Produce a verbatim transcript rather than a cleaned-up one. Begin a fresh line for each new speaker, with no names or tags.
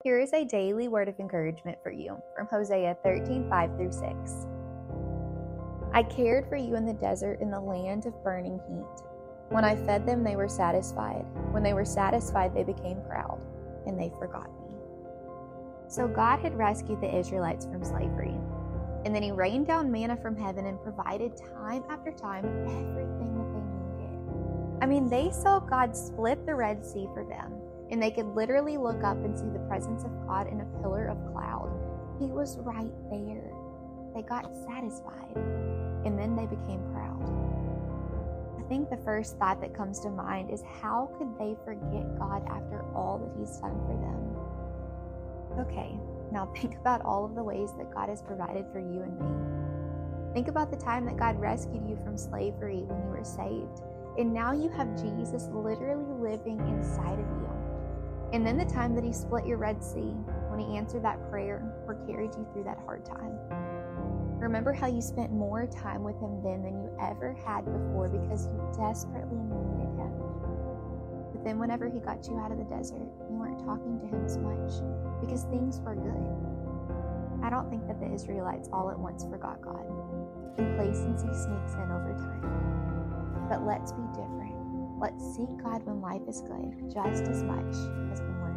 Here is a daily word of encouragement for you from Hosea thirteen, five through six. I cared for you in the desert in the land of burning heat. When I fed them, they were satisfied. When they were satisfied, they became proud, and they forgot me. So God had rescued the Israelites from slavery, and then he rained down manna from heaven and provided time after time everything that they needed. I mean, they saw God split the Red Sea for them, and they could literally look up and see the presence of God in a pillar of cloud. He was right there. They got satisfied, and then they became proud. I think the first thought that comes to mind is, how could they forget God after all that he's done for them? Okay, now think about all of the ways that God has provided for you and me. Think about the time that God rescued you from slavery when you were saved, and now you have Jesus literally living inside of you. And then the time that he split your Red Sea, when he answered that prayer or carried you through that hard time. Remember how you spent more time with him then than you ever had before because you desperately needed him. But then whenever he got you out of the desert, you weren't talking to him as much because things were good. I don't think that the Israelites all at once forgot God. Complacency sneaks in over time. But let's be different. Let's seek God when life is good just as much as when we're